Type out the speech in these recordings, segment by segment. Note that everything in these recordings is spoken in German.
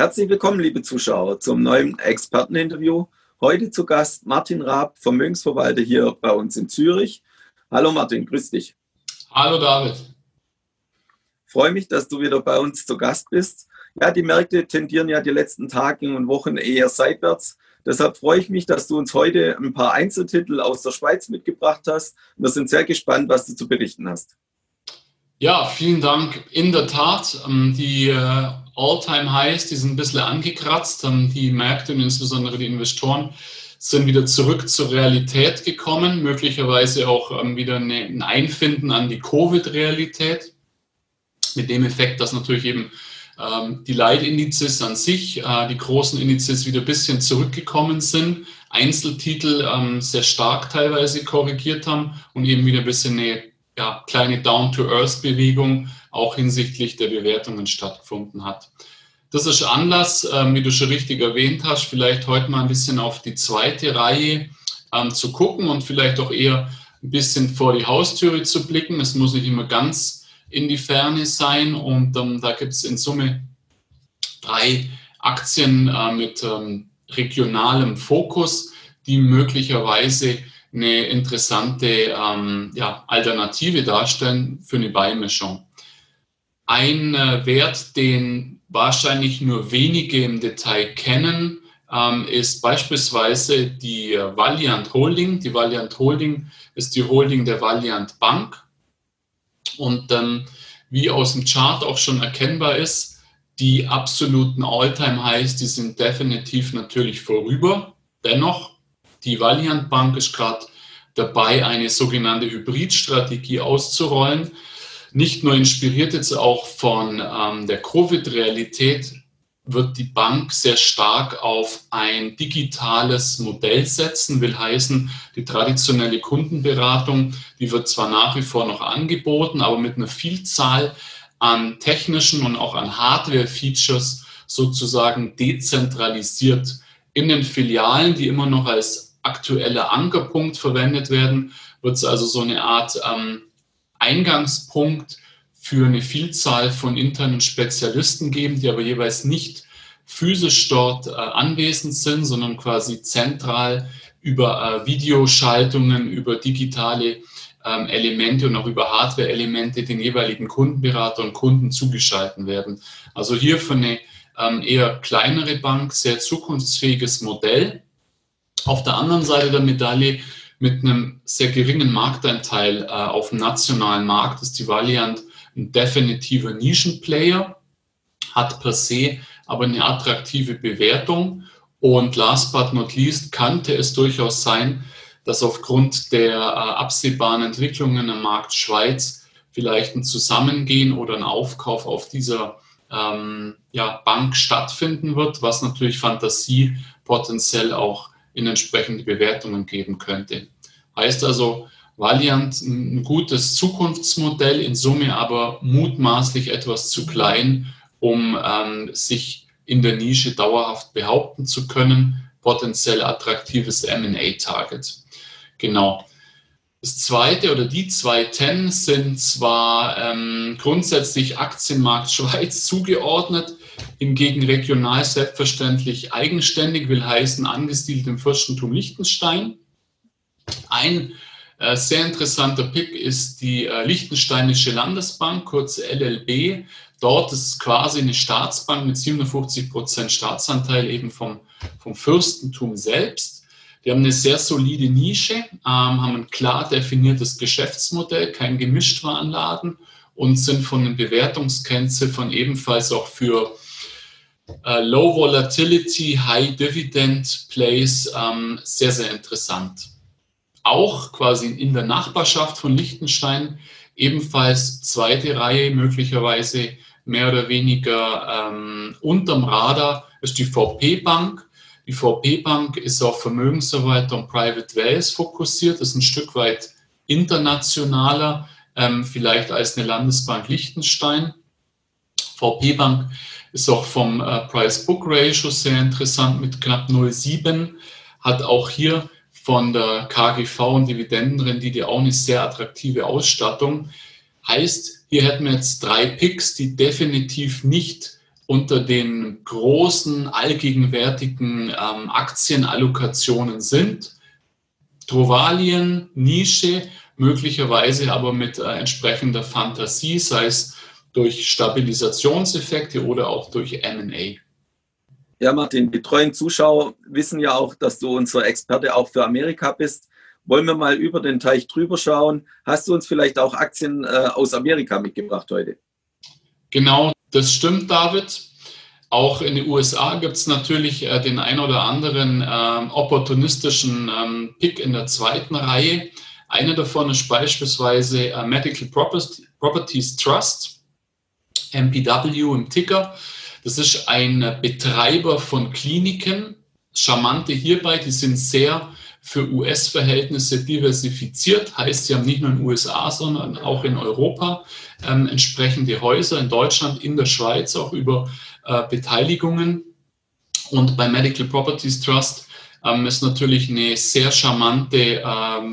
Herzlich willkommen, liebe Zuschauer, zum neuen Experteninterview. Heute zu Gast Martin Raab, Vermögensverwalter hier bei uns in Zürich. Hallo Martin, grüß dich. Hallo David. Freue mich, dass du wieder bei uns zu Gast bist. Ja, die Märkte tendieren ja die letzten Tage und Wochen eher seitwärts. Deshalb freue ich mich, dass du uns heute ein paar Einzeltitel aus der Schweiz mitgebracht hast. Wir sind sehr gespannt, was du zu berichten hast. Ja, vielen Dank. In der Tat, die All-Time-Highs, die sind ein bisschen angekratzt. Die Märkte und insbesondere die Investoren sind wieder zurück zur Realität gekommen, möglicherweise auch wieder ein Einfinden an die Covid-Realität, mit dem Effekt, dass natürlich eben die Leitindizes an sich, die großen Indizes wieder ein bisschen zurückgekommen sind, Einzeltitel sehr stark teilweise korrigiert haben und eben wieder ein bisschen eine kleine Down-to-Earth-Bewegung auch hinsichtlich der Bewertungen stattgefunden hat. Das ist Anlass, wie du schon richtig erwähnt hast, vielleicht heute mal ein bisschen auf die zweite Reihe zu gucken und vielleicht auch eher ein bisschen vor die Haustüre zu blicken. Es muss nicht immer ganz in die Ferne sein und da gibt es in Summe 3 Aktien mit regionalem Fokus, die möglicherweise eine interessante Alternative darstellen für eine Beimischung. Ein Wert, den wahrscheinlich nur wenige im Detail kennen, ist beispielsweise die Valiant Holding. Die Valiant Holding ist die Holding der Valiant Bank. Und wie aus dem Chart auch schon erkennbar ist, die absoluten All-Time-Highs, die sind definitiv natürlich vorüber. Dennoch, die Valiant Bank ist gerade dabei, eine sogenannte Hybridstrategie auszurollen. Nicht nur inspiriert jetzt auch von der Covid-Realität, wird die Bank sehr stark auf ein digitales Modell setzen, will heißen, die traditionelle Kundenberatung, die wird zwar nach wie vor noch angeboten, aber mit einer Vielzahl an technischen und auch an Hardware-Features sozusagen dezentralisiert in den Filialen, die immer noch als aktueller Ankerpunkt verwendet werden, wird es also so eine Art Eingangspunkt für eine Vielzahl von internen Spezialisten geben, die aber jeweils nicht physisch dort anwesend sind, sondern quasi zentral über Videoschaltungen, über digitale Elemente und auch über Hardware-Elemente den jeweiligen Kundenberater und Kunden zugeschaltet werden. Also hier für eine eher kleinere Bank sehr zukunftsfähiges Modell. Auf der anderen Seite der Medaille mit einem sehr geringen Marktanteil auf dem nationalen Markt ist die Valiant ein definitiver Nischenplayer, hat per se aber eine attraktive Bewertung und last but not least könnte es durchaus sein, dass aufgrund der absehbaren Entwicklungen am Markt Schweiz vielleicht ein Zusammengehen oder ein Aufkauf auf dieser Bank stattfinden wird, was natürlich Fantasie potenziell auch in entsprechende Bewertungen geben könnte. Heißt also, Valiant ein gutes Zukunftsmodell, in Summe aber mutmaßlich etwas zu klein, um sich in der Nische dauerhaft behaupten zu können. Potenziell attraktives M&A-Target. Genau. Das zweite oder die 2 Ten sind zwar grundsätzlich Aktienmarkt Schweiz zugeordnet, hingegen regional selbstverständlich eigenständig, will heißen angesiedelt im Fürstentum Liechtenstein. Ein sehr interessanter Pick ist die Liechtensteinische Landesbank, kurz LLB. Dort ist es quasi eine Staatsbank mit 57% Staatsanteil eben vom Fürstentum selbst. Die haben eine sehr solide Nische, haben ein klar definiertes Geschäftsmodell, kein Gemischtwarenladen und sind von den Bewertungskennziffern ebenfalls auch für Low Volatility, High Dividend Plays sehr, sehr interessant. Auch quasi in der Nachbarschaft von Liechtenstein, ebenfalls zweite Reihe, möglicherweise mehr oder weniger unterm Radar, ist die VP Bank. Die VP Bank ist auf Vermögensverwalter und Private Wealth fokussiert, ist ein Stück weit internationaler, vielleicht als eine Landesbank Liechtenstein. VP Bank ist auch vom Price-Book-Ratio sehr interessant mit knapp 0,7, hat auch hier von der KGV und Dividendenrendite auch eine sehr attraktive Ausstattung. Heißt, hier hätten wir jetzt 3 Picks, die definitiv nicht unter den großen allgegenwärtigen Aktienallokationen sind. Trovalien, Nische, möglicherweise aber mit entsprechender Fantasie, sei es durch Stabilisationseffekte oder auch durch M&A. Ja, Martin, die treuen Zuschauer wissen ja auch, dass du unser Experte auch für Amerika bist. Wollen wir mal über den Teich drüber schauen? Hast du uns vielleicht auch Aktien aus Amerika mitgebracht heute? Genau, das stimmt, David. Auch in den USA gibt es natürlich den ein oder anderen opportunistischen Pick in der zweiten Reihe. Einer davon ist beispielsweise Medical Properties Trust, MPW im Ticker. Das ist ein Betreiber von Kliniken. Charmante hierbei, die sind sehr für US-Verhältnisse diversifiziert. Heißt, sie haben nicht nur in den USA, sondern auch in Europa entsprechende Häuser, in Deutschland, in der Schweiz auch über Beteiligungen. Und bei Medical Properties Trust ist natürlich eine sehr charmante,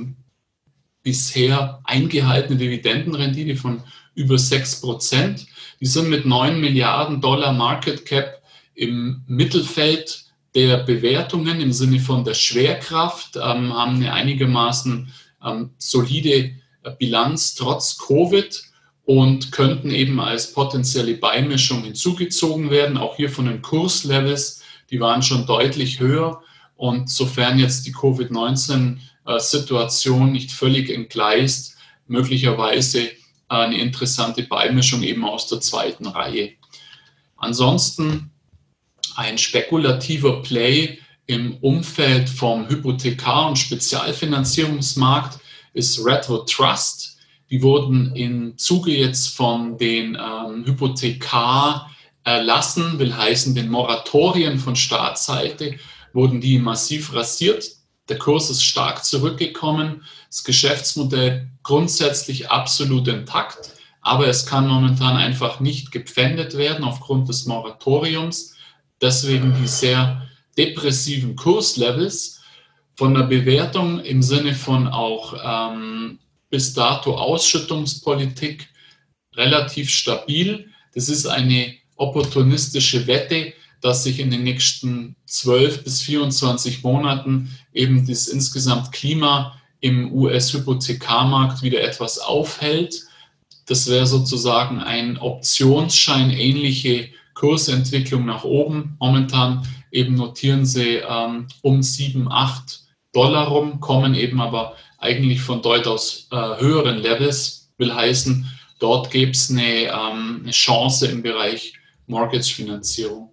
bisher eingehaltene Dividendenrendite von über 6%. Die sind mit 9 Milliarden Dollar Market Cap im Mittelfeld der Bewertungen im Sinne von der Schwerkraft, haben eine einigermaßen solide Bilanz trotz Covid und könnten eben als potenzielle Beimischung hinzugezogen werden. Auch hier von den Kurslevels, die waren schon deutlich höher. Und sofern jetzt die Covid-19-Situation nicht völlig entgleist, möglicherweise eine interessante Beimischung eben aus der zweiten Reihe. Ansonsten ein spekulativer Play im Umfeld vom Hypothekar- und Spezialfinanzierungsmarkt ist Redwood Trust. Die wurden im Zuge jetzt von den Hypothekarerlassen, will heißen den Moratorien von Staatsseite, wurden die massiv rasiert. Der Kurs ist stark zurückgekommen. Das Geschäftsmodell grundsätzlich absolut intakt, aber es kann momentan einfach nicht gepfändet werden aufgrund des Moratoriums. Deswegen die sehr depressiven Kurslevels. Von der Bewertung im Sinne von auch bis dato Ausschüttungspolitik relativ stabil. Das ist eine opportunistische Wette, dass sich in den nächsten 12 bis 24 Monaten eben das insgesamt Klima im US-Hypothekarmarkt wieder etwas aufhält. Das wäre sozusagen ein Optionsschein, ähnliche Kursentwicklung nach oben. Momentan eben notieren sie um 7, 8 Dollar rum, kommen eben aber eigentlich von deutlich höheren Levels, will heißen, dort gäbe es eine Chance im Bereich Mortgage-Finanzierung.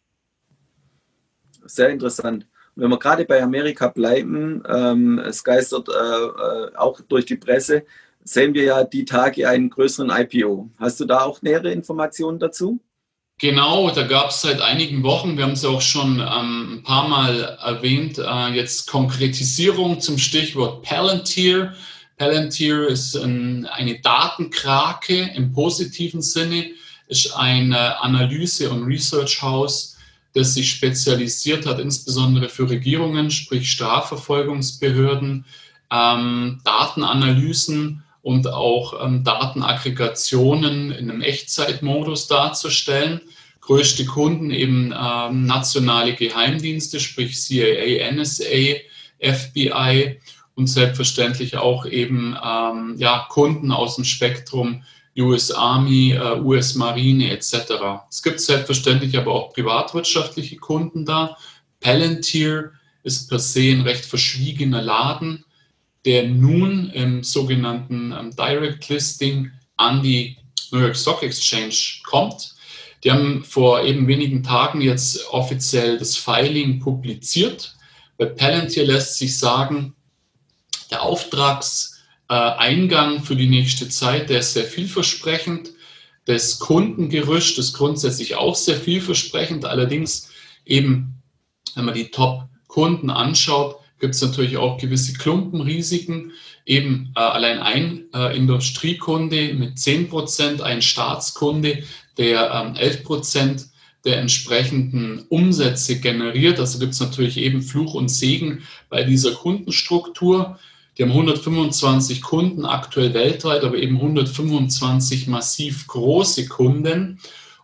Sehr interessant. Wenn wir gerade bei Amerika bleiben, es geistert auch durch die Presse, sehen wir ja die Tage einen größeren IPO. Hast du da auch nähere Informationen dazu? Genau, da gab es seit einigen Wochen, wir haben es ja auch schon ein paar Mal erwähnt, jetzt Konkretisierung zum Stichwort Palantir. Palantir ist eine Datenkrake im positiven Sinne, ist ein Analyse- und Research-Haus, das sich spezialisiert hat, insbesondere für Regierungen, sprich Strafverfolgungsbehörden, Datenanalysen und auch Datenaggregationen in einem Echtzeitmodus darzustellen. Größte Kunden eben nationale Geheimdienste, sprich CIA, NSA, FBI und selbstverständlich auch eben Kunden aus dem Spektrum US Army, US Marine etc. Es gibt selbstverständlich aber auch privatwirtschaftliche Kunden da. Palantir ist per se ein recht verschwiegener Laden, der nun im sogenannten Direct Listing an die New York Stock Exchange kommt. Die haben vor eben wenigen Tagen jetzt offiziell das Filing publiziert. Bei Palantir lässt sich sagen, der Auftragseingang für die nächste Zeit, der ist sehr vielversprechend. Das Kundengerüst ist grundsätzlich auch sehr vielversprechend. Allerdings eben, wenn man die Top-Kunden anschaut, gibt es natürlich auch gewisse Klumpenrisiken. Eben allein ein Industriekunde mit 10%, ein Staatskunde, der 11% der entsprechenden Umsätze generiert. Also gibt es natürlich eben Fluch und Segen bei dieser Kundenstruktur. Die haben 125 Kunden aktuell weltweit, aber eben 125 massiv große Kunden.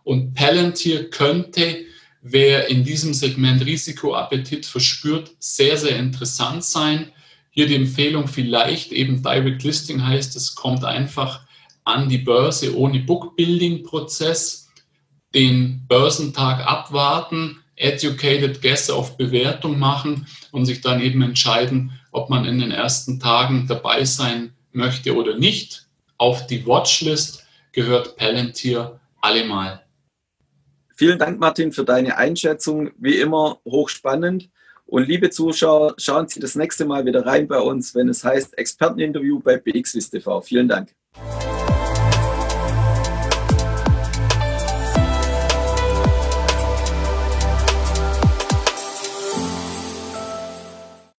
Und Palantir könnte, wer in diesem Segment Risikoappetit verspürt, sehr, sehr interessant sein. Hier die Empfehlung vielleicht eben Direct Listing heißt, es kommt einfach an die Börse ohne Bookbuilding-Prozess, den Börsentag abwarten, educated guess auf Bewertung machen und sich dann eben entscheiden, ob man in den ersten Tagen dabei sein möchte oder nicht. Auf die Watchlist gehört Palantir allemal. Vielen Dank, Martin, für deine Einschätzung. Wie immer hochspannend. Und liebe Zuschauer, schauen Sie das nächste Mal wieder rein bei uns, wenn es heißt Experteninterview bei BXWIST TV. Vielen Dank.